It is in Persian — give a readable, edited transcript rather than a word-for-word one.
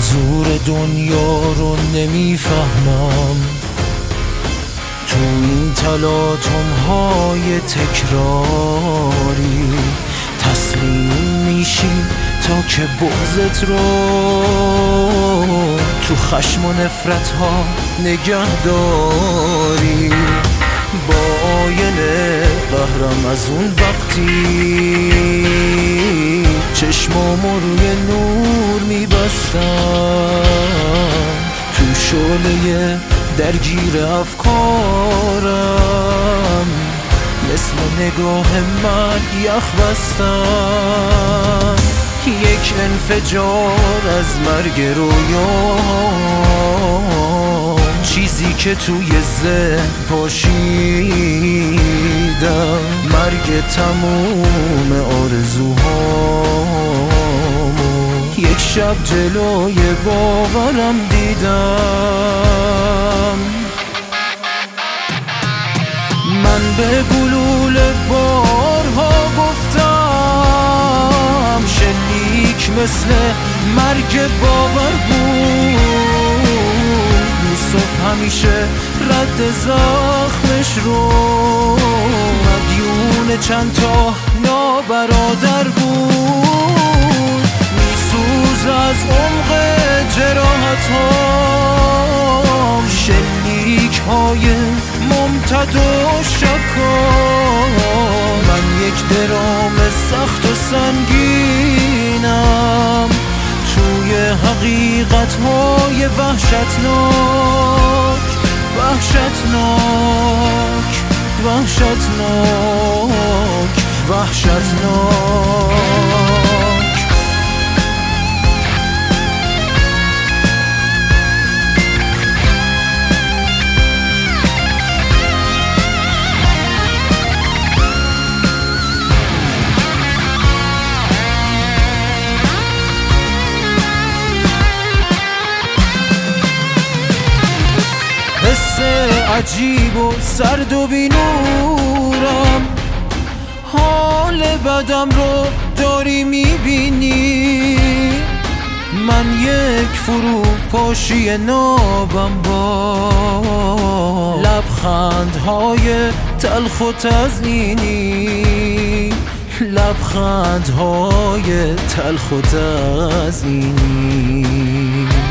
منظور دنیا رو نمیفهمم، تو این تلاطم‌های تکراری تسلیم میشی تا که بغضت رو تو خشم و نفرت ها نگه داری. با آینه قهرم از اون وقتی چشمامو روی نور میبستم، تو شعله درگیر افکارم مثل نگاه مرگ یخ بستم. یک انفجار از مرگ رویام، چیزی که توی ذهن پاشیدم، مرگ تموم آرزوهامو یک شب جلوی باورم دیدم. من به گلوله بارها گفتم، شلیک مثل مرگ باور بود. یوسف همیشه رد زخمش رو مدیون چند تا نابرادر بود. میسوز از عمق جراحتام، شلیک های ممتد و شکار. من یک درام سخت و سنگینم توی حقیقت های وحشتناک، وحشتناک، وحشتناک، وحشتناک. حس عجیب و سرد و بی‌نورم، حال بدم رو داری میبینی. من یک فروپاشی نابم با لبخندهای تلخ و تزیینی، لبخندهای تلخ و تزیینی.